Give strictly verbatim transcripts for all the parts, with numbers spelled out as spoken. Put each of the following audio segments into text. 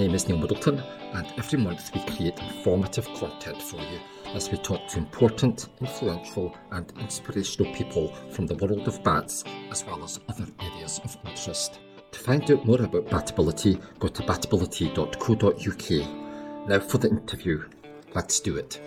name is Neil Middleton, and every month we create informative content for you as we talk to important, influential and inspirational people from the world of bats, as well as other areas of interest. To find out more about Batability, go to batability dot co dot U K. Now for the interview. Let's do it.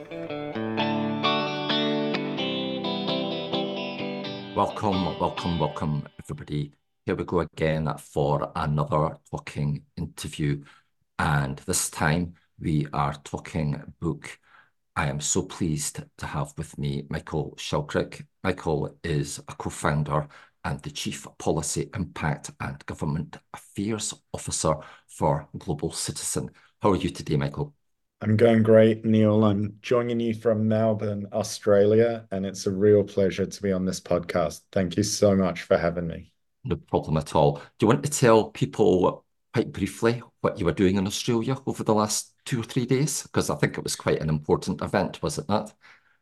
Welcome, welcome, welcome everybody. Here we go again for another talking interview. And this time we are talking book. I am so pleased to have with me Michael Shelkirk. Michael is a co-founder and the Chief Policy Impact and Government Affairs Officer for Global Citizen. How are you today, Michael? I'm going great, Neil. I'm joining you from Melbourne, Australia, and it's a real pleasure to be on this podcast. Thank you so much for having me. No problem at all. Do you want to tell people quite briefly what you were doing in Australia over the last two or three days? Because I think it was quite an important event, was it not?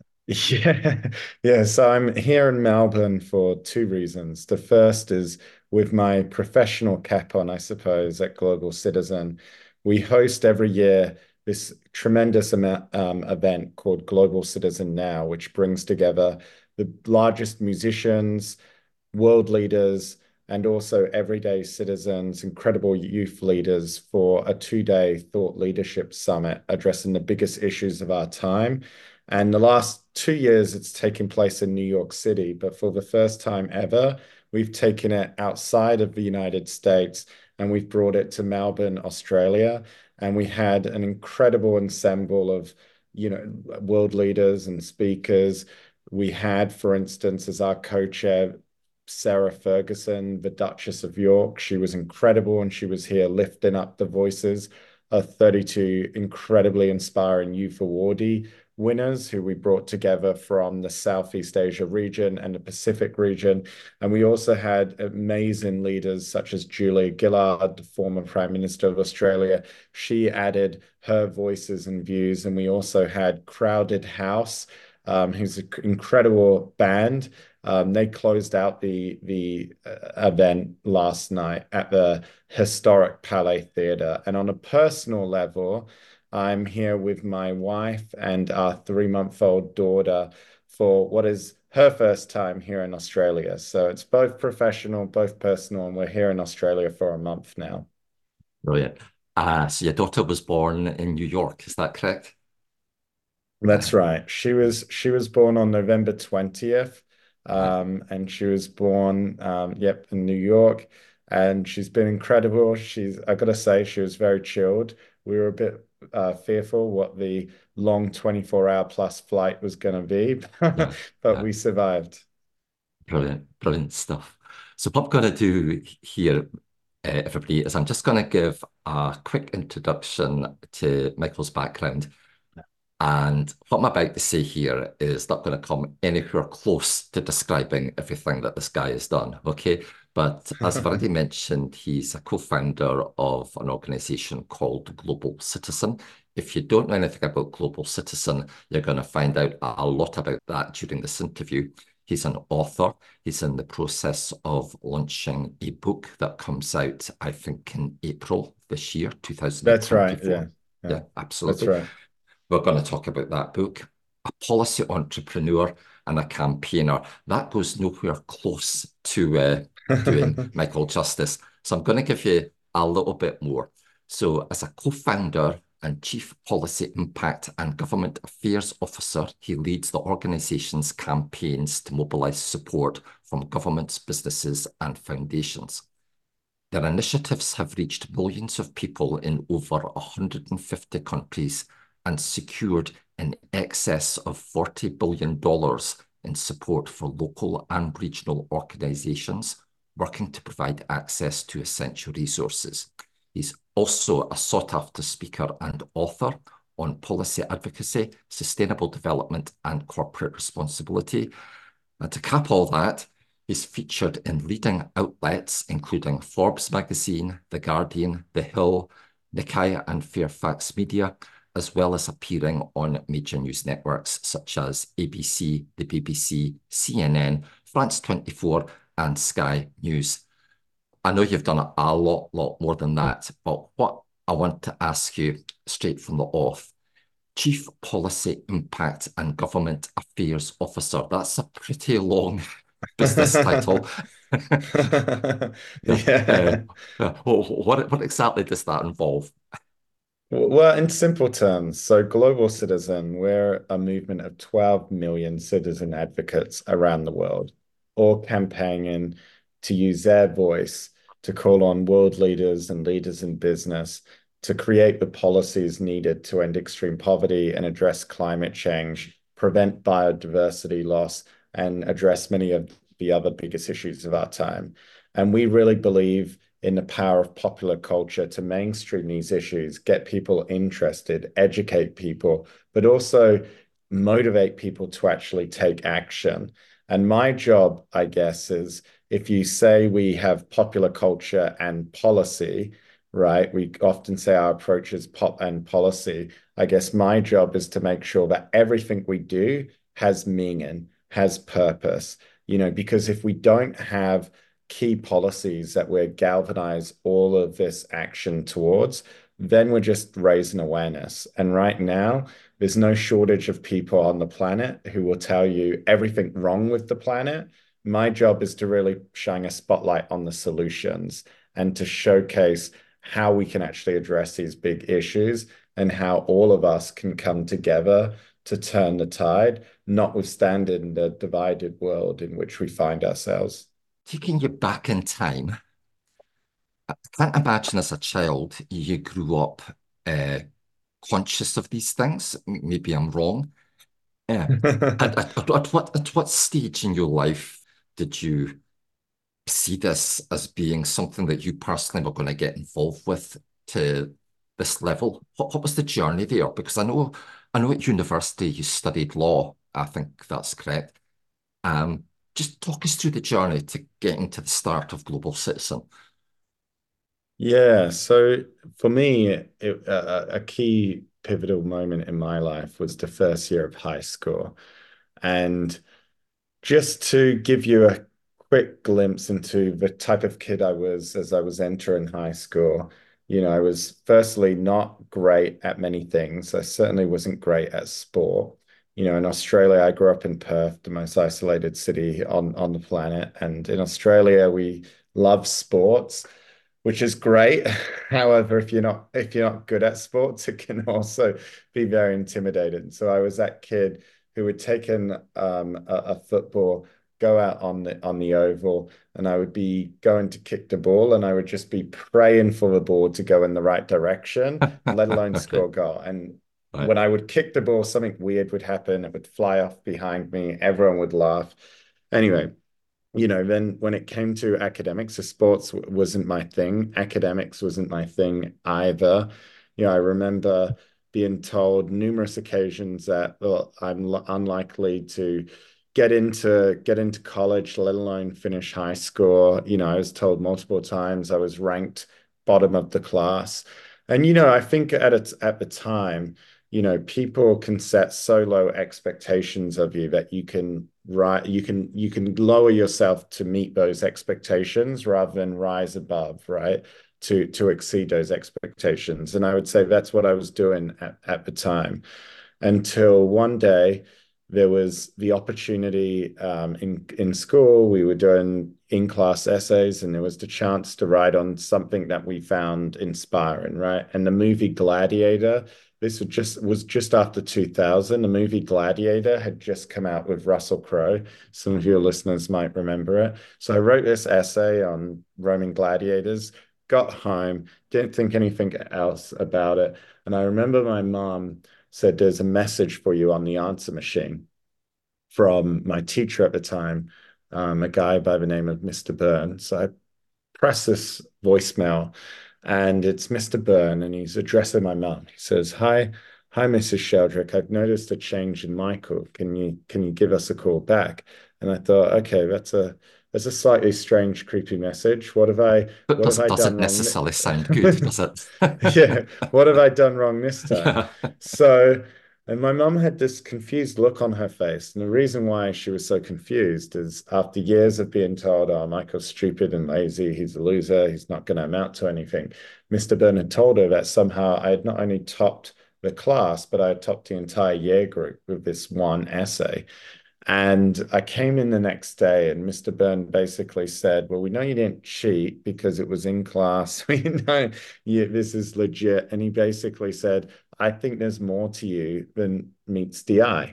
Yeah, yeah. So I'm here in Melbourne for two reasons. The first is with my professional cap on, I suppose, at Global Citizen. We host every year this tremendous amount, um, event called Global Citizen Now, which brings together the largest musicians, world leaders, and also everyday citizens, incredible youth leaders for a two-day thought leadership summit addressing the biggest issues of our time. And the last two years, it's taken place in New York City, but for the first time ever, we've taken it outside of the United States and we've brought it to Melbourne, Australia. And we had an incredible ensemble of, you know, world leaders and speakers. We had, for instance, as our co-chair, Sarah Ferguson, the Duchess of York. She was incredible, and she was here lifting up the voices of thirty-two incredibly inspiring youth awardee winners who we brought together from the Southeast Asia region and the Pacific region. And we also had amazing leaders such as Julia Gillard, the former Prime Minister of Australia. She added her voices and views. And we also had Crowded House, um, who's an incredible band. Um, they closed out the the uh, event last night at the historic Palais Theatre. And on a personal level, I'm here with my wife and our three-month-old daughter for what is her first time here in Australia. So it's both professional, both personal, and we're here in Australia for a month now. Brilliant. Uh, so your daughter was born in New York, is that correct? That's right. She was she was born on November twentieth. Um, and she was born, um, yep, in New York, and she's been incredible. She's, I gotta say, she was very chilled. We were a bit uh, fearful what the long twenty-four hour plus flight was going to be, Yeah, but yeah. we survived. Brilliant, brilliant stuff. So what I'm going to do here, uh, everybody, is I'm just going to give a quick introduction to Michael's background. And what I'm about to say here is not going to come anywhere close to describing everything that this guy has done, okay? But as I've already mentioned, he's a co-founder of an organization called Global Citizen. If you don't know anything about Global Citizen, you're going to find out a lot about that during this interview. He's an author. He's in the process of launching a book that comes out, I think, in April this year, two thousand twenty-four. That's right, yeah. Yeah, Yeah, absolutely. that's right. We're going to talk about that book. A policy entrepreneur and a campaigner. That goes nowhere close to uh, doing Michael justice. So I'm going to give you a little bit more. So as a co-founder and Chief Policy Impact and Government Affairs Officer, he leads the organization's campaigns to mobilize support from governments, businesses, and foundations. Their initiatives have reached millions of people in over one hundred fifty countries and secured in excess of forty billion dollars in support for local and regional organizations working to provide access to essential resources. He's also a sought-after speaker and author on policy advocacy, sustainable development, and corporate responsibility. And to cap all that, he's featured in leading outlets including Forbes magazine, The Guardian, The Hill, Nikkei, and Fairfax Media, as well as appearing on major news networks such as A B C, the B B C, C N N, France twenty-four, and Sky News. I know you've done a, a lot, lot more than that, but what I want to ask you straight from the off. Chief Policy Impact and Government Affairs Officer. That's a pretty long business title. Yeah. Uh, Yeah. uh, what, what exactly does that involve? Well, in simple terms, so Global Citizen, we're a movement of twelve million citizen advocates around the world, all campaigning to use their voice to call on world leaders and leaders in business to create the policies needed to end extreme poverty and address climate change, prevent biodiversity loss, and address many of the other biggest issues of our time. And we really believe in the power of popular culture to mainstream these issues, get people interested, educate people, but also motivate people to actually take action. And my job, I guess, is if you say we have popular culture and policy, right? We often say our approach is pop and policy. I guess my job is to make sure that everything we do has meaning, has purpose, you know, because if we don't have key policies that we galvanize all of this action towards, then we're just raising awareness. And right now, there's no shortage of people on the planet who will tell you everything wrong with the planet. My job is to really shine a spotlight on the solutions and to showcase how we can actually address these big issues and how all of us can come together to turn the tide, notwithstanding the divided world in which we find ourselves. Taking you back in time, I can't imagine as a child you grew up uh, conscious of these things. Maybe I'm wrong. Yeah. At, at, at what at what stage in your life did you see this as being something that you personally were going to get involved with to this level? What, what was the journey there? Because I know I know at university you studied law. I think that's correct. Um, just talk us through the journey to getting to the start of Global Citizen. Yeah, so for me, it, a, a key pivotal moment in my life was the first year of high school. And just to give you a quick glimpse into the type of kid I was as I was entering high school, you know, I was firstly not great at many things. I certainly wasn't great at sport. You know, in Australia, I grew up in Perth, the most isolated city on, on the planet. And in Australia, we love sports, which is great. However, if you're not if you're not good at sports, it can also be very intimidating. So I was that kid who would take in um, a, a football, go out on the on the oval, and I would be going to kick the ball, and I would just be praying for the ball to go in the right direction, let alone Okay. score a goal. And Right. when I would kick the ball, something weird would happen. It would fly off behind me. Everyone would laugh. Anyway, you know, then when it came to academics, so sports wasn't my thing. Academics wasn't my thing either. You know, I remember being told numerous occasions that, well, I'm unlikely to get into get into college, let alone finish high school. You know, I was told multiple times I was ranked bottom of the class. And you know, I think at it at the time, you know, people can set so low expectations of you that you can right you can you can lower yourself to meet those expectations rather than rise above, right? To to exceed those expectations. And I would say that's what I was doing at, at the time until one day there was the opportunity um, in in school. We were doing in-class essays, and there was the chance to write on something that we found inspiring, right? And the movie Gladiator, this was just was just after two thousand. The movie Gladiator had just come out with Russell Crowe. Some of your listeners might remember it. So I wrote this essay on Roman gladiators, got home, didn't think anything else about it. And I remember my mom said, "There's a message for you on the answer machine," from my teacher at the time, um, a guy by the name of Mister Byrne. So I press this voicemail, and it's Mister Byrne, and he's addressing my mum. He says, "Hi, hi, Missus Sheldrick. I've noticed a change in Michael. Can you can you give us a call back?" And I thought, okay, that's a that's a slightly strange, creepy message. What have I But what have does, I doesn't done wrong? necessarily sound good, does it? Yeah, what have I done wrong this time? Yeah. So And my mum had this confused look on her face. And the reason why she was so confused is after years of being told, oh, Michael's stupid and lazy, he's a loser, he's not going to amount to anything. mister Byrne had told her that somehow I had not only topped the class, but I had topped the entire year group with this one essay. And I came in the next day, and mister Byrne basically said, well, we know you didn't cheat because it was in class. We know you, this is legit. And he basically said, I think there's more to you than meets the eye.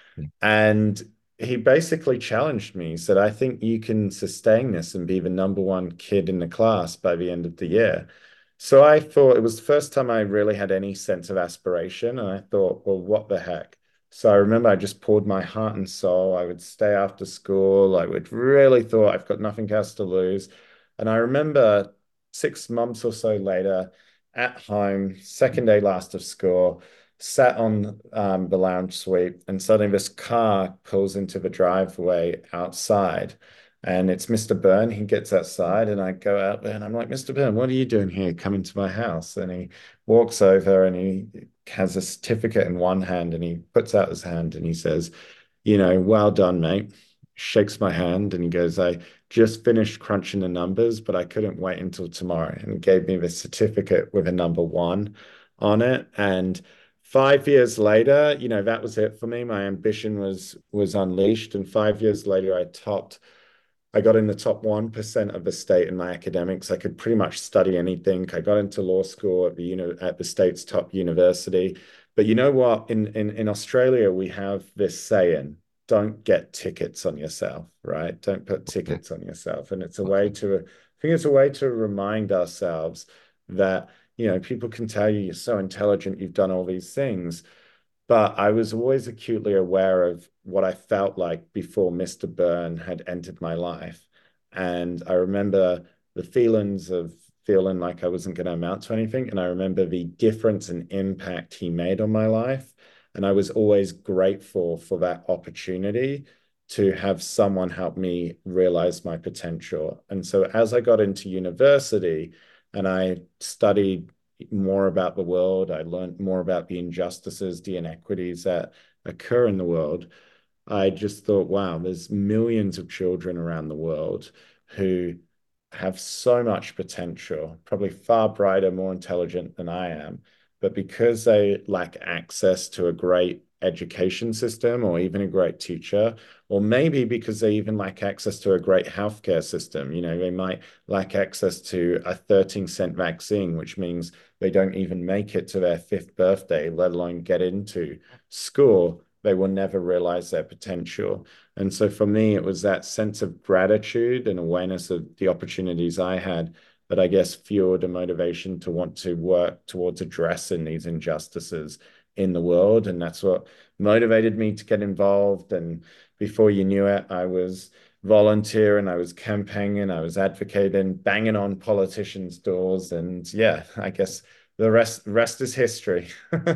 And he basically challenged me. He said, I think you can sustain this and be the number one kid in the class by the end of the year. So I thought it was the first time I really had any sense of aspiration. And I thought, well, what the heck? So I remember I just poured my heart and soul. I would stay after school. I would really thought I've got nothing else to lose. And I remember six months or so later at home, second day last of school, sat on um, the lounge suite, and suddenly this car pulls into the driveway outside. And it's mister Byrne. He gets outside, and I go out there, and I'm like, mister Byrne, what are you doing here? Come into my house. And he walks over, and he has a certificate in one hand, and he puts out his hand, and he says, you know, well done, mate. Shakes my hand, and he goes, I just finished crunching the numbers, but I couldn't wait until tomorrow. And he gave me the certificate with a number one on it. And five years later, you know, that was it for me. My ambition was was unleashed. And five years later, I topped I got in the top one percent of the state in my academics. I could pretty much study anything. I got into law school at the, you know, at the state's top university. But you know what? In, in, in Australia, we have this saying, don't get tickets on yourself, right? Don't put Okay. tickets on yourself. And it's a way Okay. to, I think it's a way to remind ourselves that, you know, people can tell you you're so intelligent, you've done all these things, but I was always acutely aware of what I felt like before mister Byrne had entered my life. And I remember the feelings of feeling like I wasn't going to amount to anything. And I remember the difference and impact he made on my life. And I was always grateful for that opportunity to have someone help me realize my potential. And so as I got into university and I studied more about the world. I learned more about the injustices, the inequities that occur in the world. I just thought, wow, there's millions of children around the world who have so much potential, probably far brighter, more intelligent than I am. But because they lack access to a great education system or even a great teacher, or maybe because they even lack access to a great healthcare system, you know, they might lack access to a thirteen cent vaccine, which means they don't even make it to their fifth birthday, let alone get into school. They will never realize their potential. And so for me, it was that sense of gratitude and awareness of the opportunities I had that I guess fueled a motivation to want to work towards addressing these injustices in the world. And that's what motivated me to get involved. And before you knew it, I was volunteering, I was campaigning, I was advocating, banging on politicians' doors. And yeah, I guess the rest rest is history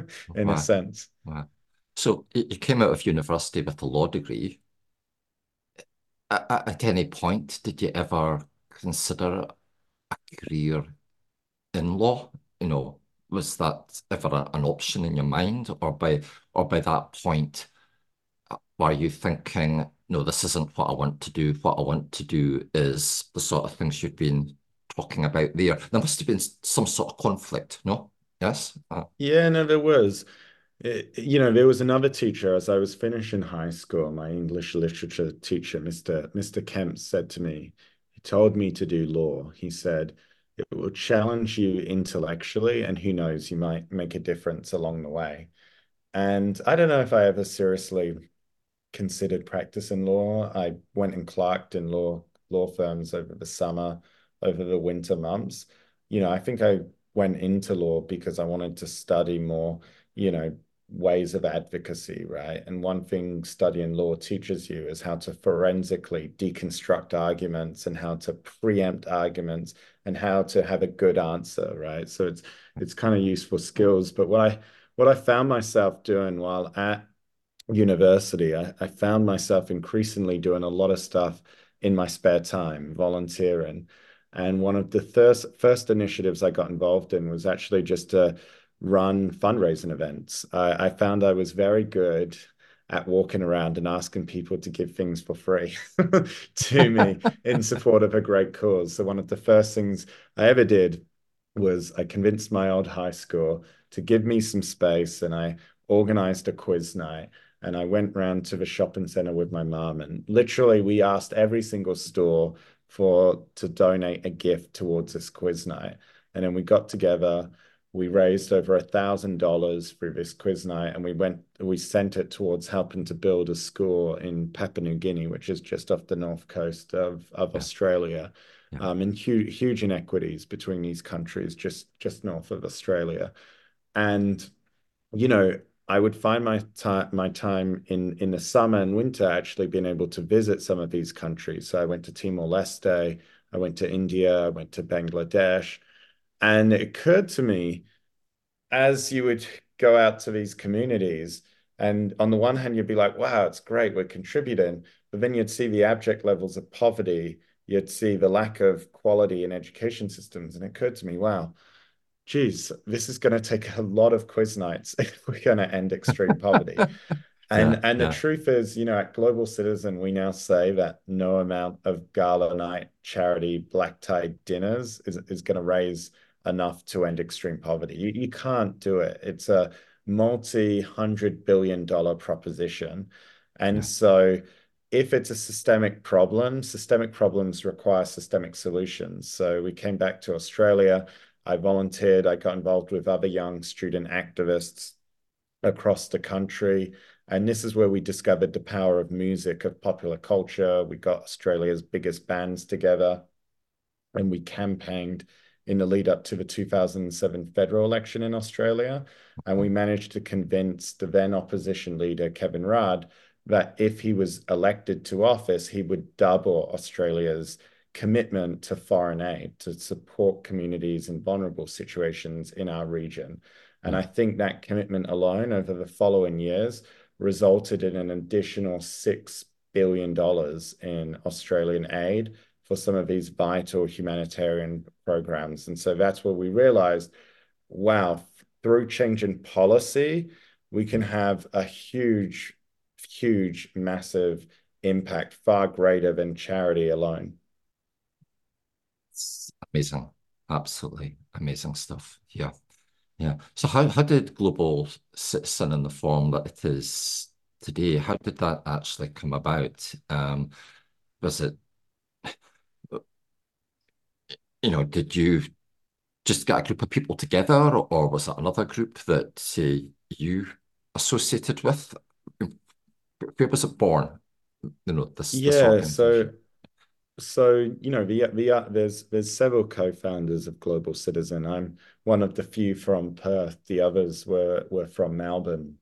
in a Wow. sense. Wow. So you you came out of university with a law degree. At, at any point, did you ever consider a career in law? You know, was that ever a- an option in your mind, or by or by that point, uh, were you thinking, no, this isn't what I want to do. What I want to do is the sort of things you've been talking about there. There must have been s- some sort of conflict, no? Yes? Uh, Yeah, no, there was. It- you know, there was another teacher as I was finishing high school, my English literature teacher, Mister Mister Kemp, said to me, he told me to do law. He said, it will challenge you intellectually, and who knows, you might make a difference along the way. And I don't know if I ever seriously considered practicing law. I went and clerked in law law firms over the summer, over the winter months. You know, I think I went into law because I wanted to study more, you know, ways of advocacy, right? And one thing studying law teaches you is how to forensically deconstruct arguments and how to preempt arguments and how to have a good answer, right? So it's it's kind of useful skills. But what I what I found myself doing while at university, I, I found myself increasingly doing a lot of stuff in my spare time, volunteering. And one of the first first initiatives I got involved in was actually just a run fundraising events. I, I found I was very good at walking around and asking people to give things for free to me in support of a great cause. So one of the first things I ever did was I convinced my old high school to give me some space, and I organized a quiz night. And I went round to the shopping center with my mom, and literally we asked every single store for to donate a gift towards this quiz night. And then we got together, we raised over a thousand dollars through this quiz night, and we went we sent it towards helping to build a school in Papua New Guinea, which is just off the north coast of, of Yeah, Australia. yeah, Um, and huge huge inequities between these countries just just north of Australia. And you know, I would find my time my time in in the summer and winter actually being able to visit some of these countries. So I went to Timor-Leste, I went to India, I went to Bangladesh, and it occurred to me as you would go out to these communities, and on the one hand, you'd be like, wow, it's great, we're contributing. But then you'd see the abject levels of poverty, you'd see the lack of quality in education systems. And it occurred to me, wow, geez, this is going to take a lot of quiz nights if we're going to end extreme poverty. yeah, And and the yeah, truth is, you know, at Global Citizen, we now say that no amount of gala night, charity, black tie dinners is, is going to raise enough to end extreme poverty. You, you can't do it. It's a multi-hundred billion dollar proposition. And yeah, so if it's a systemic problem, systemic problems require systemic solutions. So we came back to Australia. I volunteered. I got involved with other young student activists across the country. And this is where we discovered the power of music, of popular culture. We got Australia's biggest bands together, and we campaigned in the lead up to the two thousand seven federal election in Australia. And we managed to convince the then opposition leader, Kevin Rudd, that if he was elected to office, he would double Australia's commitment to foreign aid to support communities in vulnerable situations in our region. And yeah. I think that commitment alone over the following years resulted in an additional six billion dollars in Australian aid for some of these vital humanitarian programs. And so that's where we realized, wow, through change in policy, we can have a huge, huge, massive impact, far greater than charity alone. It's amazing. Absolutely amazing stuff. Yeah. Yeah. So how, how did Global Citizen in the form that it is today, how did that actually come about? Um, was it, you know, did you just get a group of people together, or was it another group that uh, you associated with? Where was it born? You know, this this Yeah, so organization. so you know the the uh, there's there's several co-founders of Global Citizen. I'm one of the few from Perth. The others were were from Melbourne.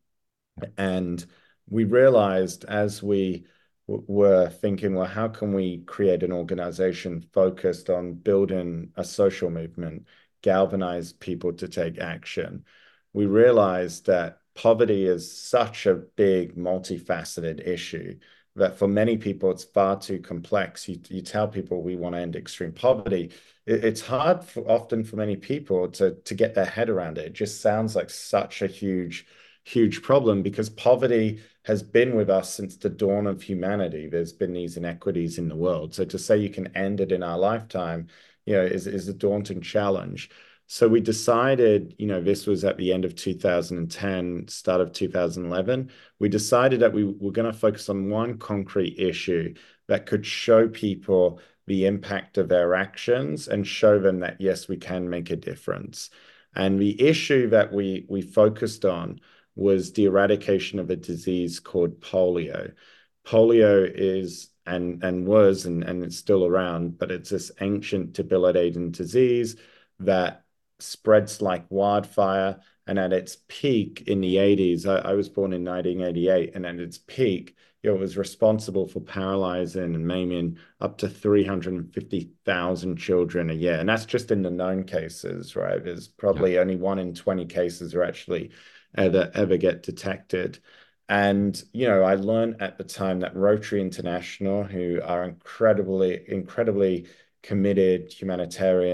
And we realized as we were thinking, well, how can we create an organization focused on building a social movement, galvanize people to take action? We realized that poverty is such a big, multifaceted issue that for many people, it's far too complex. You, you tell people we want to end extreme poverty. It, it's hard for, often for many people to, to get their head around it. It just sounds like such a huge huge problem because poverty has been with us since the dawn of humanity. There's been these inequities in the world. So to say you can end it in our lifetime, you know, is, is a daunting challenge. So we decided, you know, this was at the end of two thousand ten, start of two thousand eleven. We decided that we were going to focus on one concrete issue that could show people the impact of their actions and show them that, yes, we can make a difference. And the issue that we we focused on was the eradication of a disease called polio. Polio is and and was and, and it's still around, but it's this ancient debilitating disease that spreads like wildfire. And at its peak in the eighties, I, I was born in nineteen eighty-eight, and at its peak, it was responsible for paralyzing and maiming up to three hundred fifty thousand children a year. And that's just in the known cases, right? There's Yeah. probably only one in twenty cases are actually ever ever get detected. And you know, I learned at the time that Rotary International, who are incredibly, incredibly committed humanitarian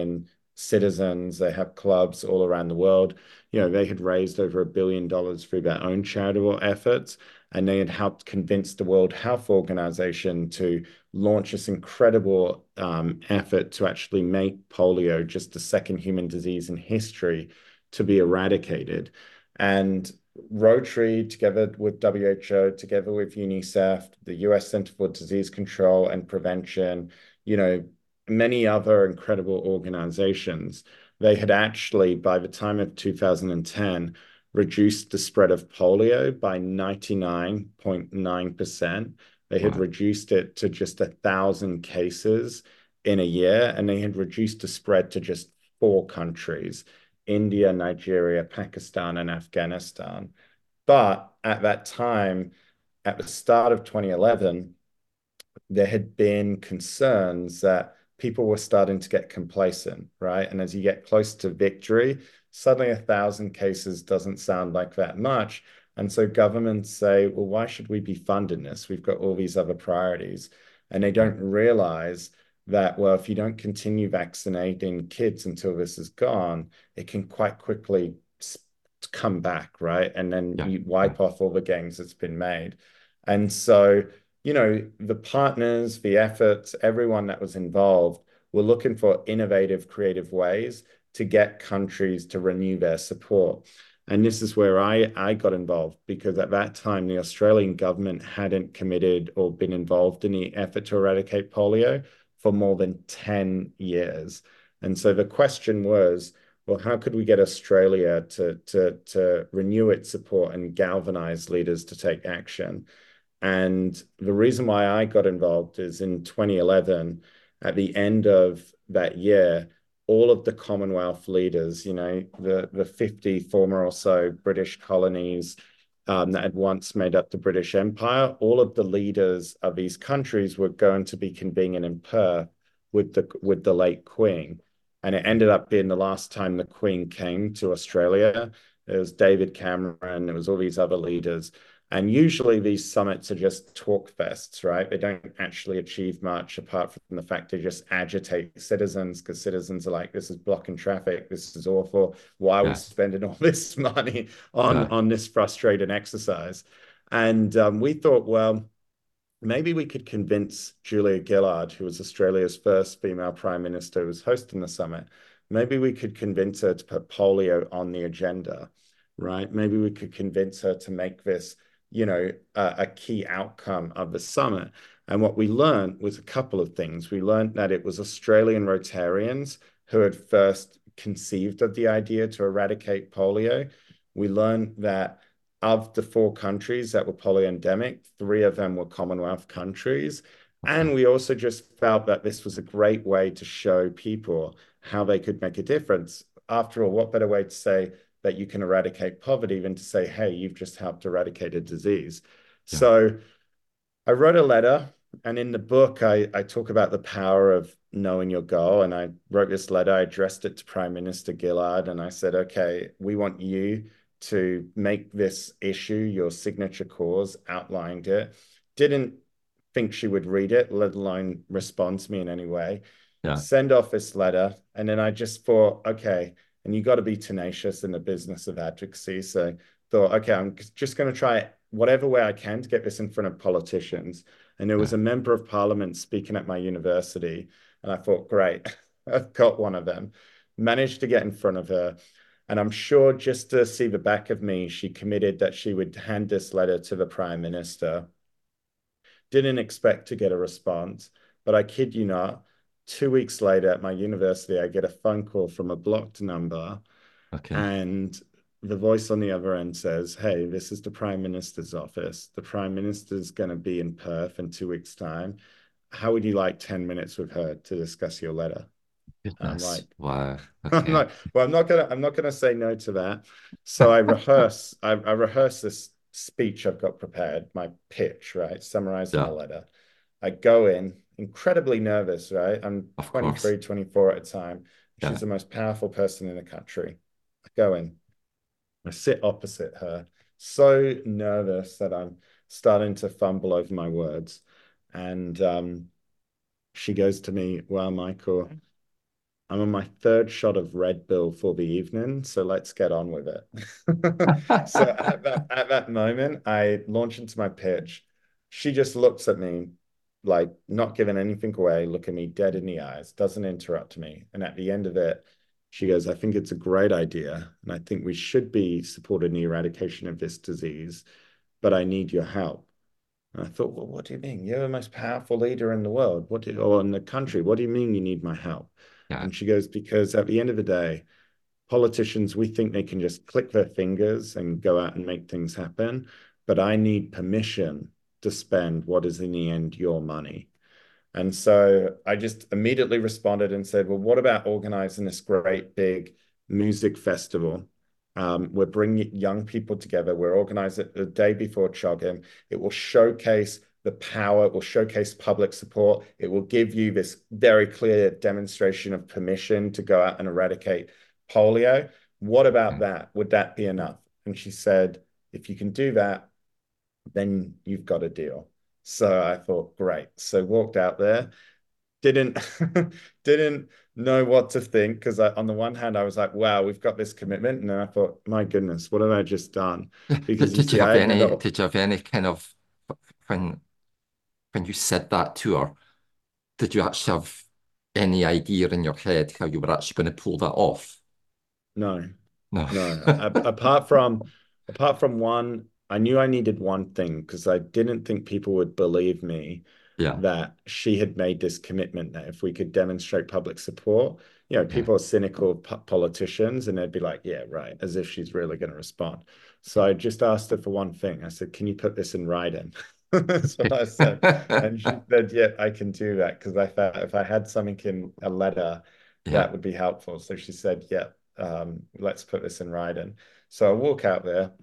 citizens, they have clubs all around the world. You know, they had raised over a billion dollars through their own charitable efforts, and they had helped convince the World Health Organization to launch this incredible um, effort to actually make polio just the second human disease in history to be eradicated. And Rotary, together with W H O, together with UNICEF, the U S Center for Disease Control and Prevention, you know, many other incredible organizations, they had actually, by the time of two thousand ten, reduced the spread of polio by ninety-nine point nine percent. They had Wow. reduced it to just a thousand cases in a year, and they had reduced the spread to just four countries: India, Nigeria, Pakistan, and Afghanistan. But at that time, at the start of twenty eleven, there had been concerns that people were starting to get complacent, right? And as you get close to victory, suddenly a thousand cases doesn't sound like that much. And so governments say, well, why should we be funding this? We've got all these other priorities. And they don't realize that, well, if you don't continue vaccinating kids until this is gone, it can quite quickly come back, right? And then Yeah. you Yeah. wipe off all the gains that's been made. And so, you know, the partners, the efforts, everyone that was involved were looking for innovative, creative ways to get countries to renew their support. And this is where I, I got involved, because at that time, the Australian government hadn't committed or been involved in the effort to eradicate polio for more than ten years. And so the question was, well, how could we get Australia to, to, to renew its support and galvanize leaders to take action? And the reason why I got involved is in twenty eleven, at the end of that year, all of the Commonwealth leaders, you know, the, the fifty former or so British colonies um, that had once made up the British Empire, all of the leaders of these countries were going to be convening in Perth with the with the late Queen. And it ended up being the last time the Queen came to Australia. It was David Cameron, it was all these other leaders. And usually these summits are just talk fests, right? They don't actually achieve much apart from the fact they just agitate citizens, because citizens are like, this is blocking traffic, this is awful. Why are we Yeah. spending all this money on, Yeah. on this frustrating exercise? And um, we thought, well, maybe we could convince Julia Gillard, who was Australia's first female prime minister, who was hosting the summit. Maybe we could convince her to put polio on the agenda, right? Maybe we could convince her to make this, you know, a, a key outcome of the summit. And what we learned was a couple of things. We learned that it was Australian Rotarians who had first conceived of the idea to eradicate polio. We learned that of the four countries that were polio endemic, three of them were Commonwealth countries. And Okay. we also just felt that this was a great way to show people how they could make a difference. After all, what better way to say that you can eradicate poverty than to say, hey, you've just helped eradicate a disease? Yeah. So I wrote a letter, and in the book, I, I talk about the power of knowing your goal. And I wrote this letter, I addressed it to Prime Minister Gillard, and I said, okay, we want you to make this issue your signature cause, outlined it. Didn't think she would read it, let alone respond to me in any way. Yeah. Send off this letter. And then I just thought, okay, and you got to be tenacious in the business of advocacy. So thought, okay, I'm just going to try whatever way I can to get this in front of politicians. And there was Yeah. a member of parliament speaking at my university. And I thought, great, I've got one of them. Managed to get in front of her. And I'm sure just to see the back of me, she committed that she would hand this letter to the Prime Minister. Didn't expect to get a response, but I kid you not, two weeks later at my university, I get a phone call from a blocked number, Okay. and the voice on the other end says, hey, this is the Prime Minister's office. The Prime Minister's going to be in Perth in two weeks' time. How would you like ten minutes with her to discuss your letter? I'm Goodness. like, Wow. I'm Okay. like, well, I'm not gonna, I'm not gonna say no to that. So I rehearse, I, I rehearse this speech I've got prepared, my pitch, right? Summarizing the Yeah. letter. I go in incredibly nervous, right? I'm Of course. twenty-three, twenty-four at the time. She's Yeah. the most powerful person in the country. I go in, I sit opposite her, so nervous that I'm starting to fumble over my words. And um, she goes to me, well, Michael, I'm on my third shot of Red Bull for the evening, so let's get on with it. So at that at that moment, I launch into my pitch. She just looks at me like not giving anything away, look at me dead in the eyes, doesn't interrupt me. And at the end of it, she goes, I think it's a great idea, and I think we should be supporting the eradication of this disease, but I need your help. And I thought, well, what do you mean? You're the most powerful leader in the world. What do, or in the country? What do you mean you need my help? Yeah. And she goes, because at the end of the day, politicians, we think they can just click their fingers and go out and make things happen. But I need permission to spend what is in the end your money. And so I just immediately responded and said, well, what about organizing this great big music festival? Um, we're bringing young people together. We're organizing it the day before CHOGM. It will showcase the power, it will showcase public support. It will give you this very clear demonstration of permission to go out and eradicate polio. What about Okay. that? Would that be enough? And she said, if you can do that, then you've got a deal. So I thought, great. So walked out there, didn't didn't know what to think because on the one hand I was like, wow, we've got this commitment, and then I thought, my goodness, what have I just done? Did, Because you did you see, have I had any, never, did you have any kind of, when when you said that to her, did you actually have any idea in your head how you were actually going to pull that off? no, No. no. A- apart from apart from one, I knew I needed one thing because I didn't think people would believe me Yeah, that she had made this commitment that if we could demonstrate public support, you know, yeah, people are cynical of po- politicians and they'd be like, yeah, right, as if she's really going to respond. So I just asked her for one thing. I said, can you put this in writing? That's what I said. And she said, yeah, I can do that because I thought if I had something in a letter, yeah, that would be helpful. So she said, yeah, um, let's put this in writing. So I walk out there,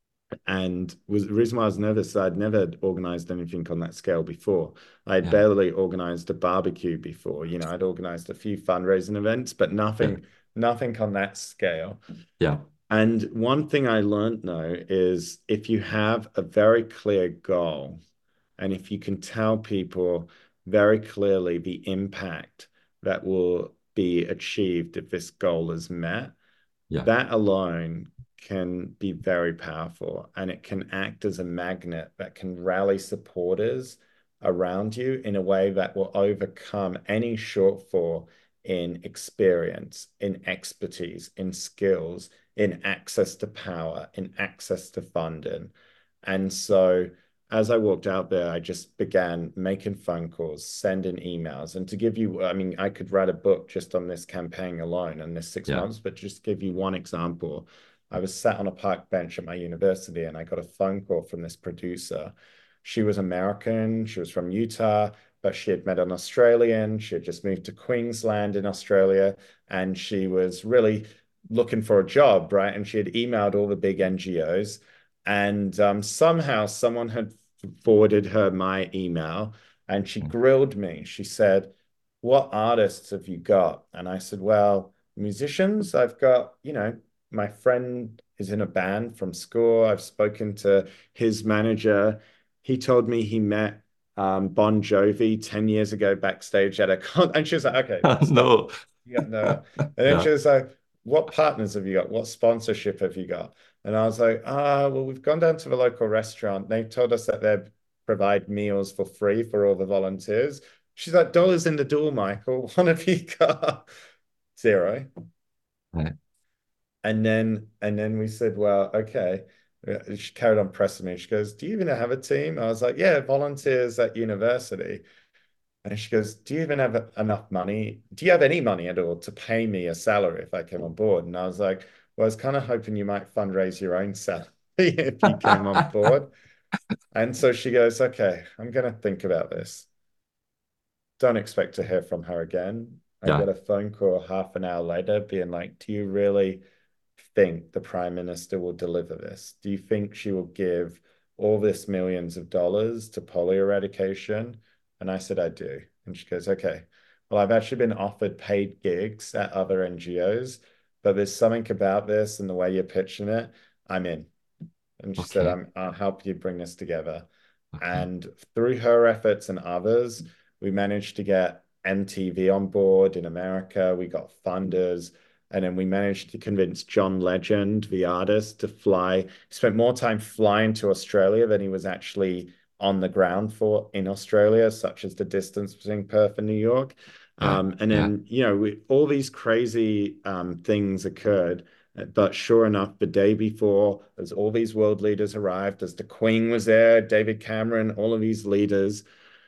and was the reason why I was nervous is I'd never organized anything on that scale before. I had yeah, barely organized a barbecue before. You know, I'd organized a few fundraising events, but yeah, nothing, nothing on that scale. yeah, And one thing I learned though is if you have a very clear goal, and if you can tell people very clearly the impact that will be achieved if this goal is met, yeah, that alone can be very powerful, and it can act as a magnet that can rally supporters around you in a way that will overcome any shortfall in experience, in expertise, in skills, in access to power, in access to funding. And so as I walked out there, I just began making phone calls, sending emails. And to give you, I mean, I could write a book just on this campaign alone in this six yeah. months, but just give you one example. I was sat on a park bench at my university and I got a phone call from this producer. She was American, she was from Utah, but she had met an Australian. She had just moved to Queensland in Australia, and she was really looking for a job, right? And she had emailed all the big N G Os, and um, somehow someone had forwarded her my email, and she Mm. grilled me. She said, what artists have you got? And I said, well, musicians, I've got, you know, my friend is in a band from school. I've spoken to his manager. He told me he met um, Bon Jovi ten years ago backstage at a con. And she was like, okay, stop. No. You got no. And then she Yeah. was like, what partners have you got? What sponsorship have you got? And I was like, ah, well, we've gone down to the local restaurant. They told us that they provide meals for free for all the volunteers. She's like, dollars in the door, Michael. What have you got? Zero. Right. And then and then we said, well, okay. Uh, She carried on pressing me. She goes, do you even have a team? I was like, yeah, volunteers at university. And she goes, do you even have enough money? Do you have any money at all to pay me a salary if I came on board? And I was like, well, I was kind of hoping you might fundraise your own salary if you came on board. And so she goes, okay, I'm going to think about this. Don't expect to hear from her again. I Yeah. get a phone call half an hour later being like, do you really think the Prime Minister will deliver this? Do you think she will give all this millions of dollars to polio eradication? And I said, I do. And she goes, okay. Well, I've actually been offered paid gigs at other N G Os, but there's something about this and the way you're pitching it. I'm in. And she said, Okay. I'm, I'll help you bring this together. Okay. And through her efforts and others, we managed to get M T V on board in America. We got funders. And then we managed to convince John Legend, the artist, to fly. He spent more time flying to Australia than he was actually on the ground for in Australia, such as the distance between Perth and New York. Yeah. Um, and Yeah. then, you know, we, all these crazy um, things occurred. But sure enough, the day before, as all these world leaders arrived, as the Queen was there, David Cameron, all of these leaders,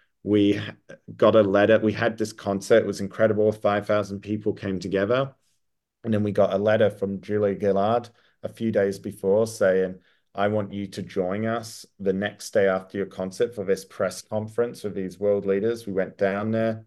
we got a letter. We had this concert. It was incredible. five thousand people came together. And then we got a letter from Julia Gillard a few days before saying, I want you to join us the next day after your concert for this press conference with these world leaders. We went down there.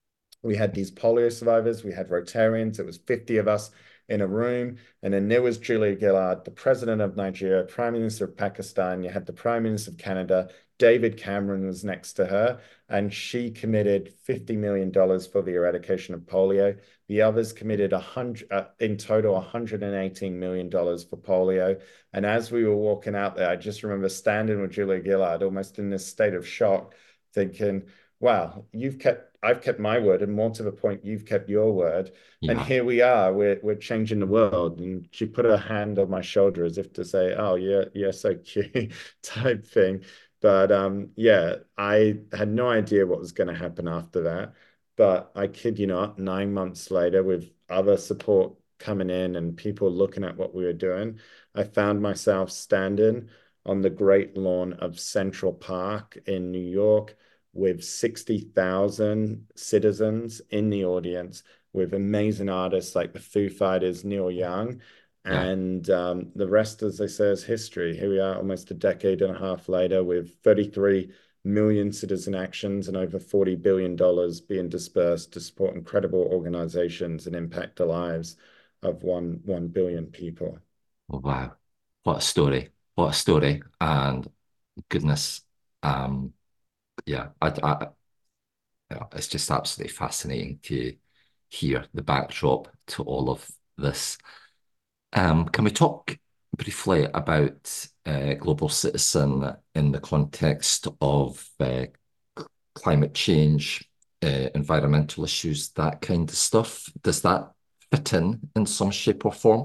We had these polio survivors, we had Rotarians. It was fifty of us in a room. And then there was Julia Gillard, the president of Nigeria, prime minister of Pakistan. You had the prime minister of Canada. David Cameron was next to her, and she committed fifty million dollars for the eradication of polio. The others committed a hundred, uh, in total, one hundred eighteen million dollars for polio. And as we were walking out there, I just remember standing with Julia Gillard, almost in this state of shock, thinking, wow, you've kept, I've kept my word, and more to the point, you've kept your word. And Yeah. here we are, we're we're changing the world. And she put her hand on my shoulder as if to say, oh, yeah, you're so cute, type thing. But um, yeah, I had no idea what was going to happen after that. But I kid you not, nine months later, with other support coming in and people looking at what we were doing, I found myself standing on the great lawn of Central Park in New York with sixty thousand citizens in the audience, with amazing artists like the Foo Fighters, Neil Young. Yeah. And um, the rest, as they say, is history. Here we are almost a decade and a half later with thirty-three million citizen actions and over forty billion dollars being dispersed to support incredible organizations and impact the lives of one, one billion people. Wow. What a story. What a story. And goodness, um, yeah, I, I, yeah, it's just absolutely fascinating to hear the backdrop to all of this. Um, can we talk briefly about uh, Global Citizen in the context of uh, climate change, uh, environmental issues, that kind of stuff? Does that fit in in some shape or form?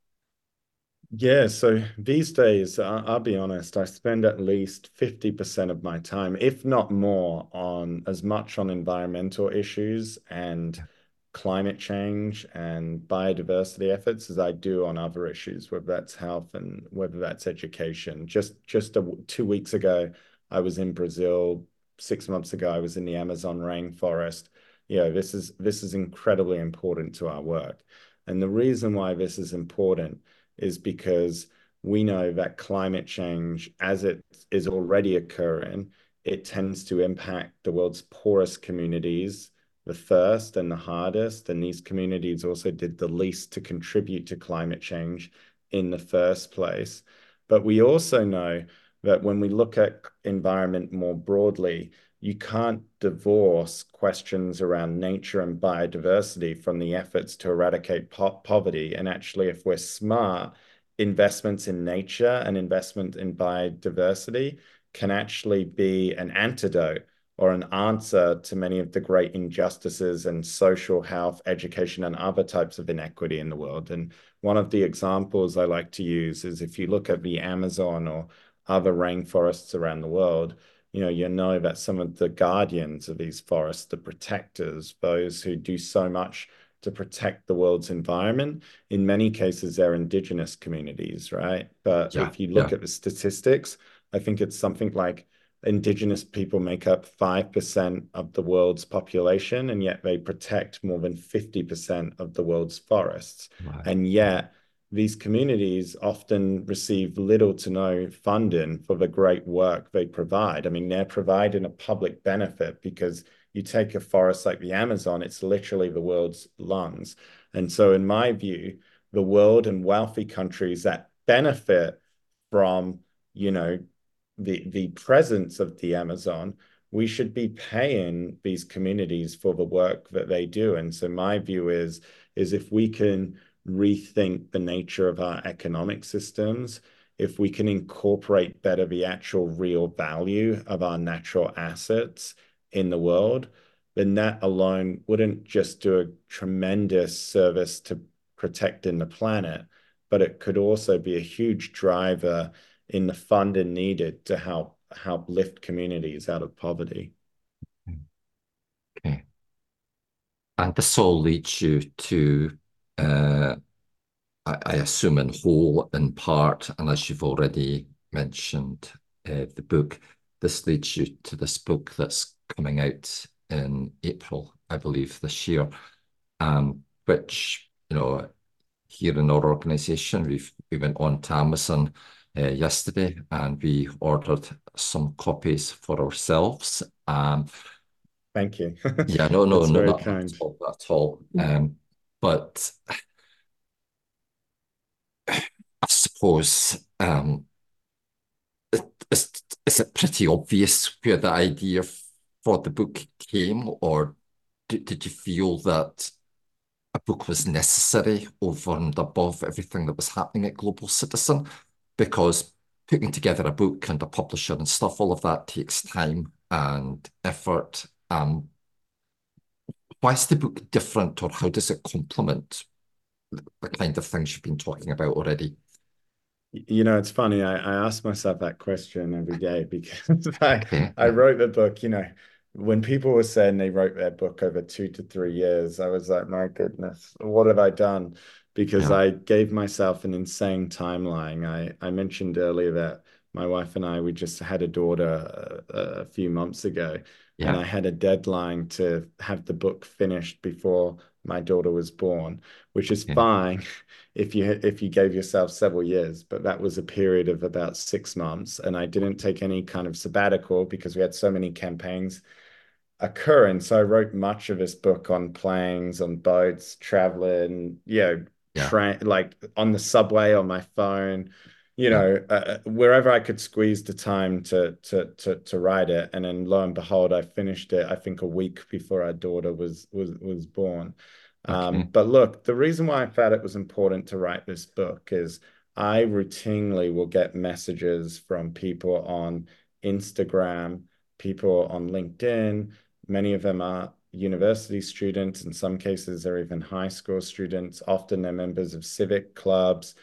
Yeah, so these days, I- I'll be honest, I spend at least fifty percent of my time, if not more, on as much on environmental issues and climate change and biodiversity efforts as I do on other issues, whether that's health and whether that's education. Just just a, two weeks ago, I was in Brazil. Six months ago, I was in the Amazon rainforest. You know, this is this is incredibly important to our work. And the reason why this is important is because we know that climate change, as it is already occurring, it tends to impact the world's poorest communities the first and the hardest. And these communities also did the least to contribute to climate change in the first place. But we also know that when we look at environment more broadly, you can't divorce questions around nature and biodiversity from the efforts to eradicate po poverty. And actually, if we're smart, investments in nature and investment in biodiversity can actually be an antidote or an answer to many of the great injustices and social health, education, and other types of inequity in the world. And one of the examples I like to use is if you look at the Amazon or other rainforests around the world, you know, you know that some of the guardians of these forests, the protectors, those who do so much to protect the world's environment, in many cases, they're indigenous communities, right? But Yeah, if you look yeah. at the statistics, I think it's something like indigenous people make up five percent of the world's population, and yet they protect more than fifty percent of the world's forests. Wow. And Wow. yet, these communities often receive little to no funding for the great work they provide. I mean, they're providing a public benefit because you take a forest like the Amazon, it's literally the world's lungs. And so, in my view, the world and wealthy countries that benefit from, you know, the the presence of the Amazon, we should be paying these communities for the work that they do. And so my view is is if we can rethink the nature of our economic systems, if we can incorporate better the actual real value of our natural assets in the world, then that alone wouldn't just do a tremendous service to protecting the planet, but it could also be a huge driver in the funding needed to help help lift communities out of poverty. Okay. And this all leads you to, uh, I, I assume, in whole, in part, and as you've already mentioned, uh, the book, this leads you to this book that's coming out in April, I believe, this year, um, which, you know, here in our organization, we've, we went on to Amazon uh, yesterday and we ordered some copies for ourselves. Um, Thank you. yeah, no, no, That's no, very not, not at kind. all, not at all. Um, but I suppose, um, is, is it pretty obvious where the idea for the book came, or did, did you feel that a book was necessary over and above everything that was happening at Global Citizen? Because putting together a book and a publisher and stuff, all of that takes time and effort. Um, why is the book different, or how does it complement the kind of things you've been talking about already? You know, it's funny. I, I ask myself that question every day because I Okay, I wrote the book, you know, when people were saying they wrote their book over two to three years, I was like, my goodness, what have I done? Because yeah, I gave myself an insane timeline. I, I mentioned earlier that my wife and I, we just had a daughter a, a few months ago, and yeah, I had a deadline to have the book finished before my daughter was born, which is okay, fine if you if you gave yourself several years, but that was a period of about six months, and I didn't take any kind of sabbatical because we had so many campaigns occurring. So I wrote much of this book on planes, on boats, traveling, you know, yeah, train like on the subway, on my phone, you yeah, know, uh, wherever I could squeeze the time to to to to write it. And then lo and behold, I finished it, I think a week before our daughter was was was born. Um, okay, but look, the reason why I felt it was important to write this book is I routinely will get messages from people on Instagram, people on LinkedIn. Many of them are university students. In some cases, they're even high school students. Often they're members of civic clubs.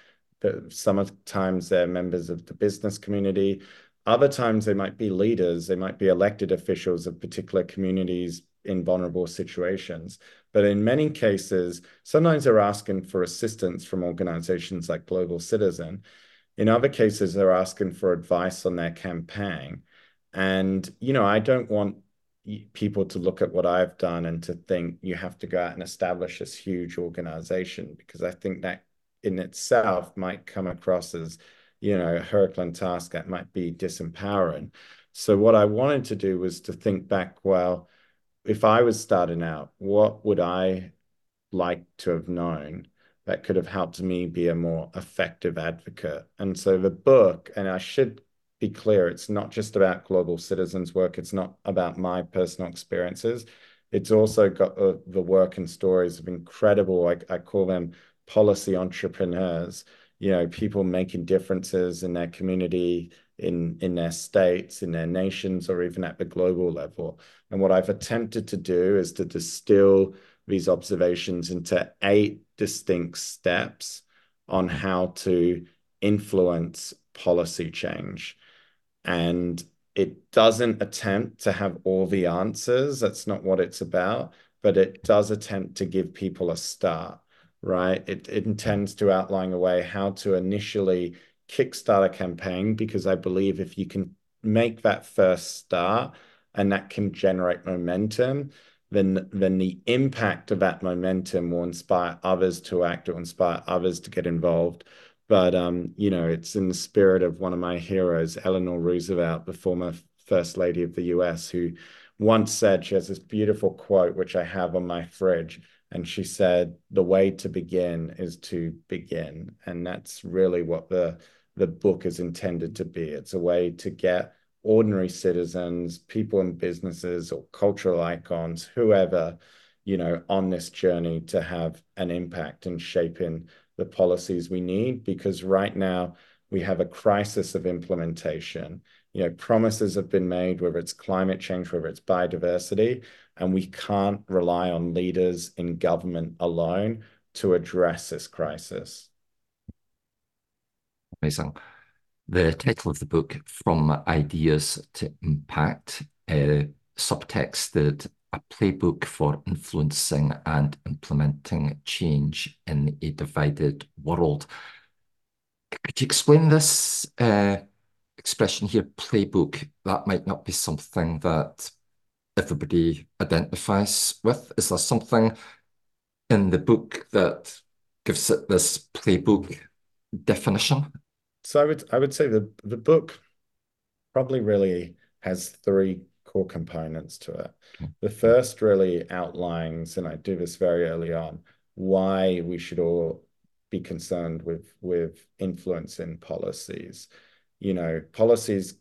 Sometimes they're members of the business community. Other times they might be leaders. They might be elected officials of particular communities in vulnerable situations. But in many cases, sometimes they're asking for assistance from organizations like Global Citizen. In other cases, they're asking for advice on their campaign. And, you know, I don't want people to look at what I've done and to think you have to go out and establish this huge organization, because I think that in itself might come across as, you know, a Herculean task that might be disempowering. So what I wanted to do was to think back, well, if I was starting out, what would I like to have known that could have helped me be a more effective advocate? And so the book, and I should be clear, it's not just about Global Citizens work. It's not about my personal experiences. It's also got uh, the work and stories of incredible, I, I call them policy entrepreneurs, you know, people making differences in their community, in, in their states, in their nations, or even at the global level. And what I've attempted to do is to distill these observations into eight distinct steps on how to influence policy change. And it doesn't attempt to have all the answers. That's not what it's about, but it does attempt to give people a start, right? It, it intends to outline a way how to initially kickstart a campaign, because I believe if you can make that first start and that can generate momentum, then then the impact of that momentum will inspire others to act, or inspire others to get involved. But um, you know, it's in the spirit of one of my heroes, Eleanor Roosevelt, the former First Lady of the U S, who once said, she has this beautiful quote, which I have on my fridge, and she said, "The way to begin is to begin." And that's really what the the book is intended to be. It's a way to get ordinary citizens, people in businesses or cultural icons, whoever, you know, on this journey to have an impact in shaping the policies we need. Because right now we have a crisis of implementation. You know, promises have been made, whether it's climate change, whether it's biodiversity, and we can't rely on leaders in government alone to address this crisis. Amazing. The title of the book, From Ideas to Impact, uh, subtexted a playbook for influencing and implementing change in a divided world. Could you explain this uh, expression here, playbook? That might not be something that everybody identifies with. Is there something in the book that gives it this playbook definition? So I would I would say the the book probably really has three core components to it. Okay. The first really outlines, and I do this very early on, why we should all be concerned with with influence in policies. You know, policies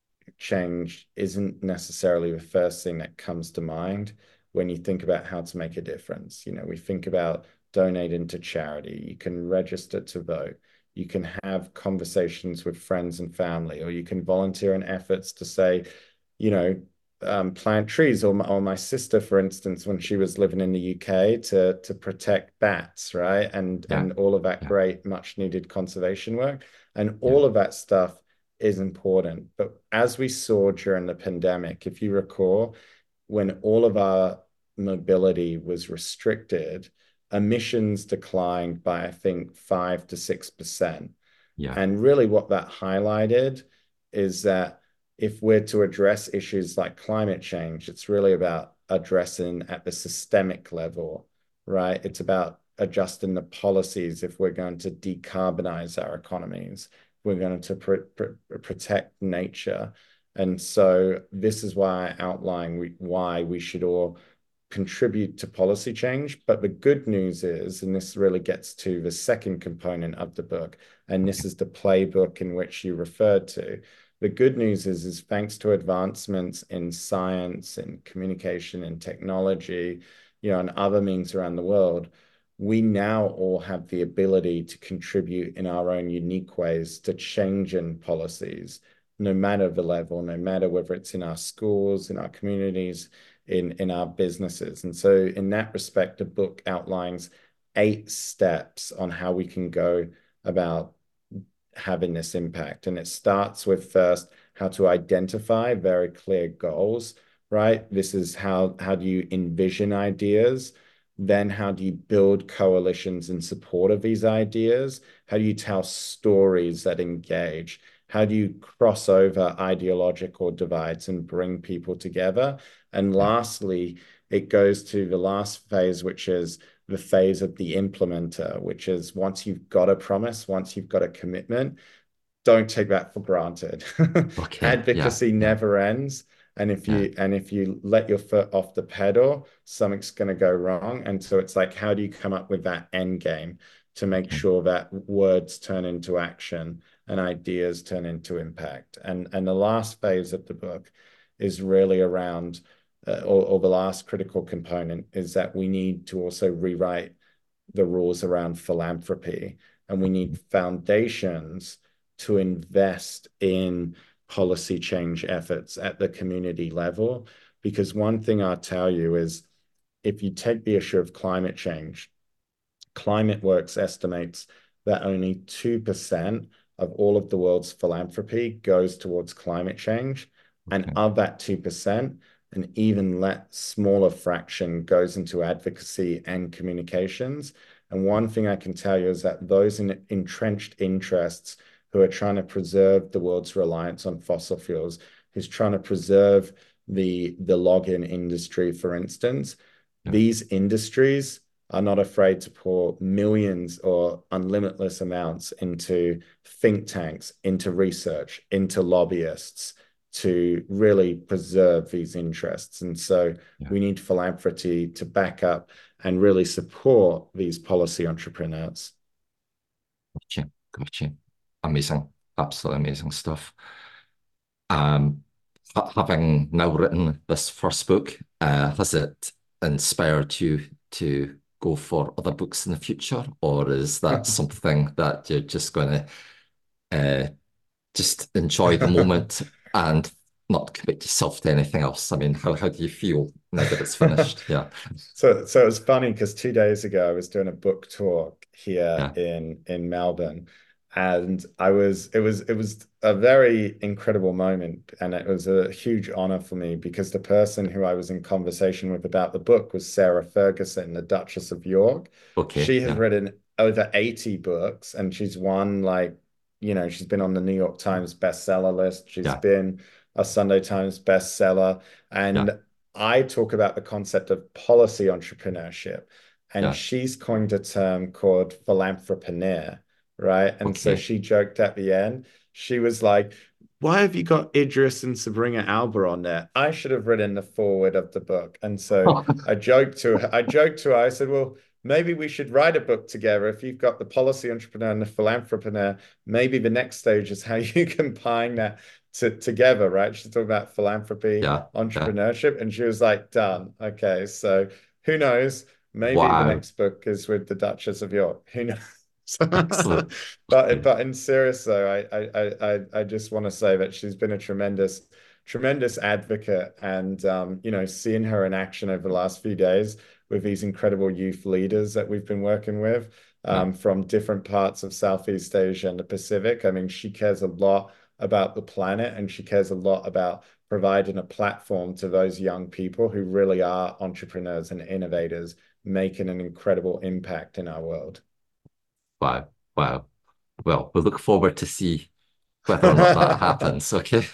change isn't necessarily the first thing that comes to mind when you think about how to make a difference. You know, we think about donating to charity, you can register to vote, you can have conversations with friends and family, or you can volunteer in efforts to say, you know, um, plant trees, or my, or my sister, for instance, when she was living in the U K, to to protect bats, right? And Yeah, and all of that yeah, great, much needed conservation work. And yeah, all of that stuff is important. But as we saw during the pandemic, if you recall, when all of our mobility was restricted, emissions declined by, I think, five to six percent. yeah, And really, what that highlighted is that if we're to address issues like climate change, it's really about addressing at the systemic level, right? It's about adjusting the policies if we're going to decarbonize our economies, we're going to pr pr protect nature. And so this is why I outline we, why we should all contribute to policy change. But the good news is, and this really gets to the second component of the book, and this okay, is the playbook in which you referred to. The good news is, is thanks to advancements in science and communication and technology, you know, and other means around the world, we now all have the ability to contribute in our own unique ways to change in policies, no matter the level, no matter whether it's in our schools, in our communities, in, in our businesses. And so in that respect, the book outlines eight steps on how we can go about having this impact. And it starts with first how to identify very clear goals, right? This is how, how do you envision ideas? Then how do you build coalitions in support of these ideas? How do you tell stories that engage? How do you cross over ideological divides and bring people together? And yeah, lastly, it goes to the last phase, which is the phase of the implementer, which is once you've got a promise, once you've got a commitment, don't take that for granted. okay, yeah, Advocacy yeah, never ends. And if yeah, you and if you let your foot off the pedal, something's going to go wrong. And so it's like, how do you come up with that end game to make okay, sure that words turn into action and ideas turn into impact? And and the last phase of the book is really around, uh, or, or the last critical component is that we need to also rewrite the rules around philanthropy, and we need foundations to invest in policy change efforts at the community level. Because one thing I'll tell you is, if you take the issue of climate change, ClimateWorks estimates that only two percent of all of the world's philanthropy goes towards climate change. And okay, of that two percent, an even less smaller fraction goes into advocacy and communications. And one thing I can tell you is that those in entrenched interests who are trying to preserve the world's reliance on fossil fuels, who's trying to preserve the, the login industry, for instance, yeah, these industries are not afraid to pour millions or unlimitless amounts into think tanks, into research, into lobbyists to really preserve these interests. And so yeah, we need philanthropy to back up and really support these policy entrepreneurs. gotcha, gotcha. Amazing, absolutely amazing stuff. Um, ha having now written this first book, uh, has it inspired you to go for other books in the future, or is that something that you're just going to uh, just enjoy the moment and not commit yourself to anything else. I mean, how, how do you feel now that it's finished? Yeah. So, so it was funny because two days ago I was doing a book talk here Yeah. in in Melbourne, and I was it was it was a very incredible moment, and it was a huge honor for me because the person who I was in conversation with about the book was Sarah Ferguson, the Duchess of York. Okay. She has Yeah. written over eighty books, and she's won like, you know, she's been on the New York Times bestseller list. She's Yeah. been a Sunday Times bestseller, Yeah. and I talk about the concept of policy entrepreneurship, and Yeah. she's coined a term called philanthropreneur, right? And so Okay. she joked at the end, she was like, why have you got Idris and Sabrina Alba on there? I should have written the foreword of the book. And so I joked to her, I joked to her, I said, well, maybe we should write a book together. If you've got the policy entrepreneur and the philanthropreneur, maybe the next stage is how you combine that to, together, right? She's talking about philanthropy, Yeah. Yeah. entrepreneurship, and she was like, done. Okay, so who knows? Maybe the Wow. next book is with the Duchess of York. Who knows? Excellent. But Okay. but in serious though, I I I I just want to say that she's been a tremendous tremendous advocate, and um, you know, seeing her in action over the last few days with these incredible youth leaders that we've been working with Yeah. um, from different parts of Southeast Asia and the Pacific. I mean, she cares a lot about the planet, and she cares a lot about providing a platform to those young people who really are entrepreneurs and innovators making an incredible impact in our world. Wow. Wow. Well, we look forward to see whether or not that happens. Okay.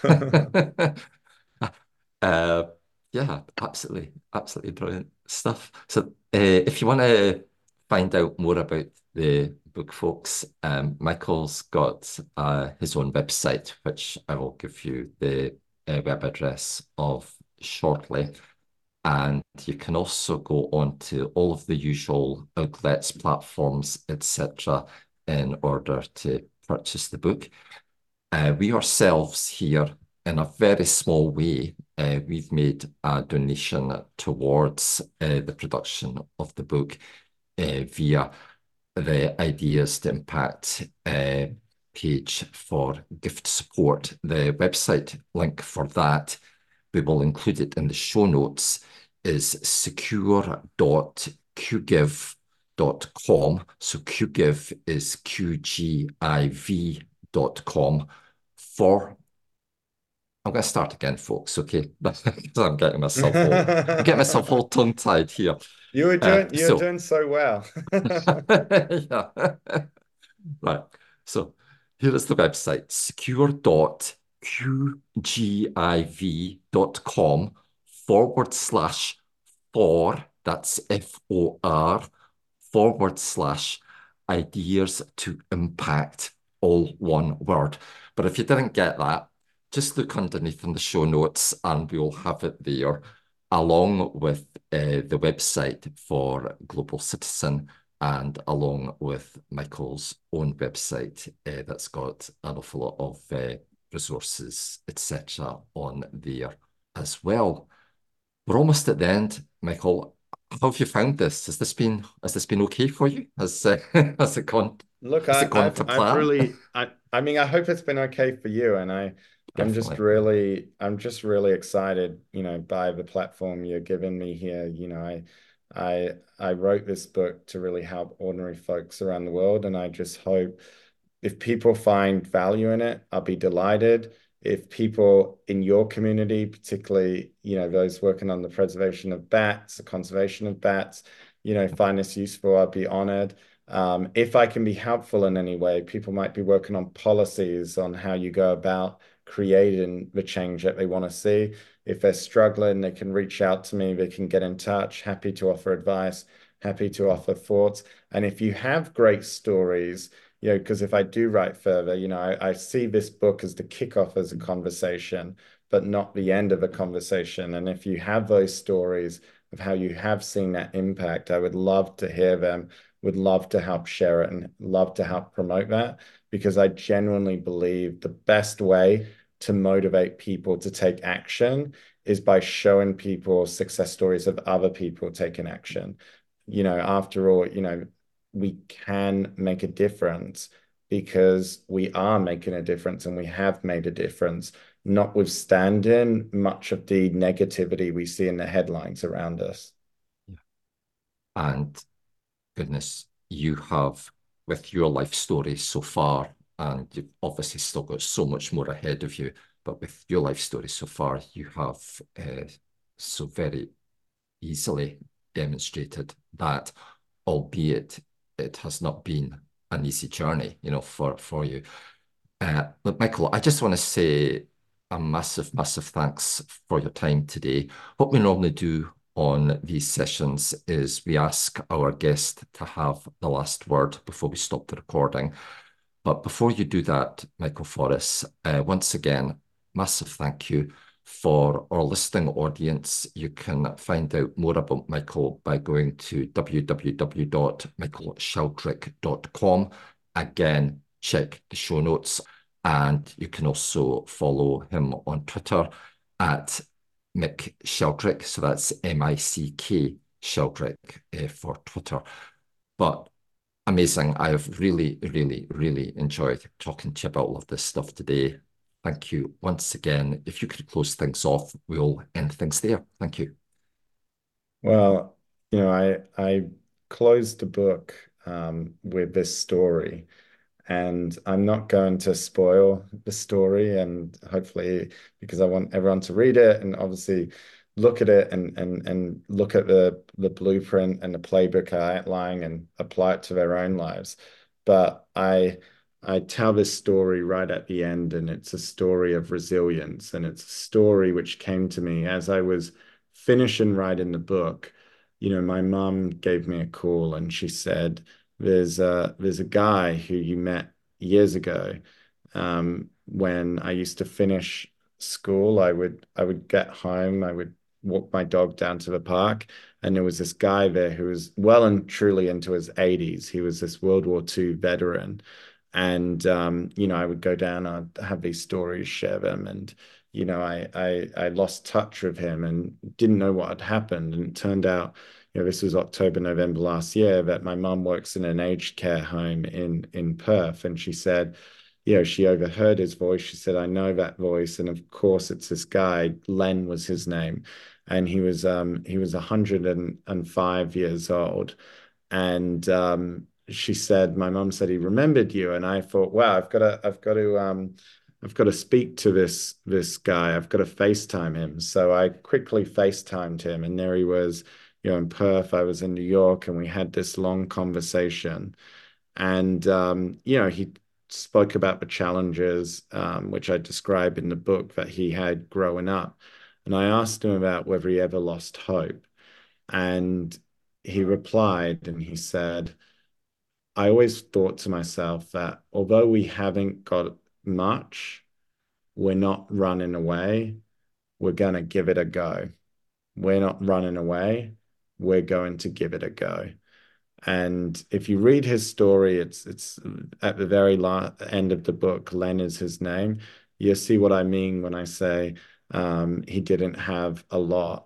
Uh, yeah, absolutely, absolutely brilliant stuff. So, uh, if you want to find out more about the book, folks, um, Michael's got uh, his own website, which I will give you the uh, web address of shortly. And you can also go on to all of the usual outlets, platforms, et cetera, in order to purchase the book. Uh, we ourselves here, in a very small way, uh, we've made a donation towards uh, the production of the book uh, via the Ideas to Impact uh, page for gift support. The website link for that, we will include it in the show notes, is secure dot q give dot com. So QGive is Q G I V dot com for, I'm going to start again, folks, okay? I'm getting myself all, I'm getting myself all tongue-tied here. You were Uh, doing you were so, doing so well. yeah, right. So here is the website, secure dot q g i v dot com forward slash for, that's F O R, forward slash ideas to impact, all one word. But if you didn't get that, just look underneath in the show notes and we'll have it there, along with uh, the website for Global Citizen and along with Michael's own website uh, that's got an awful lot of uh, resources, et cetera on there as well. We're almost at the end, Michael. How have you found this? Has this been has this been okay for you? Has uh, has it gone Look, has I, it gone I've to I've plan? really I I mean I hope it's been okay for you, and I I'm just Definitely. really I'm just really excited, you know, by the platform you're giving me here. You know, I I I wrote this book to really help ordinary folks around the world, and I just hope if people find value in it, I'll be delighted. If people in your community, particularly, you know, those working on the preservation of bats, the conservation of bats, you know, find this useful, I'll be honored. Um, if I can be helpful in any way, people might be working on policies on how you go about creating the change that they want to see. If they're struggling, they can reach out to me, they can get in touch. Happy to offer advice, happy to offer thoughts. And if you have great stories, you know, because if I do write further, you know, I, I see this book as the kickoff as a conversation, but not the end of a conversation. And if you have those stories of how you have seen that impact, I would love to hear them, would love to help share it and love to help promote that, because I genuinely believe the best way to motivate people to take action is by showing people success stories of other people taking action. You know, after all, you know, we can make a difference because we are making a difference and we have made a difference. notwithstanding much of the negativity we see in the headlines around us. Yeah. And goodness, you have, with your life story so far, and you've obviously still got so much more ahead of you, but with your life story so far, you have uh, so very easily demonstrated that, albeit it has not been an easy journey, you know, for, for you. Uh, but Michael, I just want to say a massive, massive thanks for your time today. What we normally do on these sessions is we ask our guest to have the last word before we stop the recording. But before you do that, Michael Forrest, uh, once again, massive thank you. For our listening audience, you can find out more about Michael by going to w w w dot michael sheldrick dot com. Again, check the show notes, and you can also follow him on Twitter at Mick Sheldrick. So that's M I C K Sheldrick uh, for Twitter. But amazing. I have really, really, really enjoyed talking to you about all of this stuff today. Thank you once again. If you could close things off, we'll end things there. Thank you. Well, you know, I I closed the book um, with this story, and I'm not going to spoil the story, and hopefully, because I want everyone to read it and obviously look at it and and and look at the the blueprint and the playbook I outline and apply it to their own lives. But I I tell this story right at the end, and it's a story of resilience, and it's a story which came to me as I was finishing writing the book. You know, my mum gave me a call and she said, there's a there's a guy who you met years ago. Um, when I used to finish school, I would I would get home, I would walk my dog down to the park, and there was this guy there who was well and truly into his eighties. He was this World War Two veteran. And um, you know, I would go down, I'd have these stories, share them, and you know, I I I lost touch with him and didn't know what had happened. And it turned out, you know, this was October, November last year, that my mum works in an aged care home in in Perth, and she said, you know, she overheard his voice. She said, I know that voice, and of course it's this guy. Len was his name, and he was um he was one hundred and five years old, and um she said, my mum said he remembered you, and I thought, wow, I've got to I've got to um I've got to speak to this this guy. I've got to FaceTime him. So I quickly FaceTimed him, and there he was, you know, in Perth. I was in New York, and we had this long conversation. And um, you know, he spoke about the challenges, um, which I describe in the book that he had growing up. And I asked him about whether he ever lost hope. And he replied, and he said, I always thought to myself that although we haven't got much, we're not running away. We're going to give it a go. We're not running away. We're going to give it a go. And if you read his story, it's it's at the very last end of the book. Len is his name. You see what I mean when I say um, he didn't have a lot.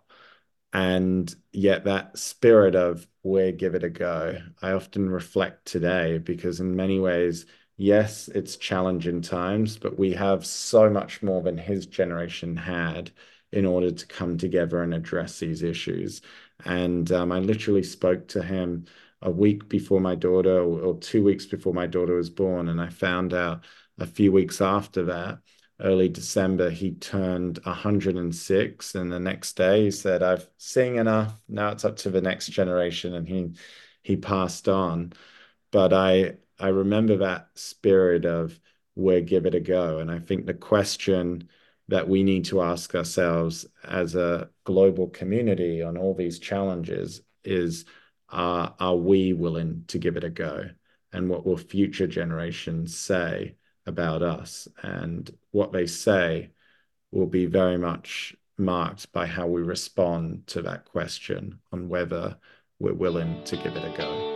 And yet that spirit of we'll give it a go, I often reflect today, because in many ways, yes, it's challenging times, but we have so much more than his generation had in order to come together and address these issues. And um, I literally spoke to him a week before my daughter, or, or two weeks before my daughter was born. And I found out a few weeks after that, early December, he turned one hundred six, and the next day he said, I've seen enough. Now it's up to the next generation. And he he passed on. But I I remember that spirit of we'll give it a go. And I think the question that we need to ask ourselves as a global community on all these challenges is, uh, are we willing to give it a go? And what will future generations say about us? And what they say will be very much marked by how we respond to that question on whether we're willing to give it a go.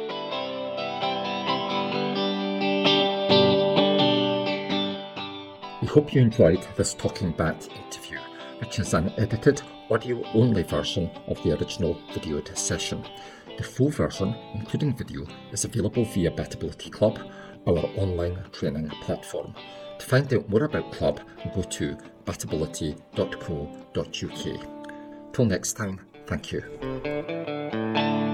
We hope you enjoyed this Talking Bat interview, which is an edited audio-only version of the original videoed session. The full version, including video, is available via Batability Club, our online training platform. To find out more about Club, go to batability dot co dot U K. Till next time, thank you.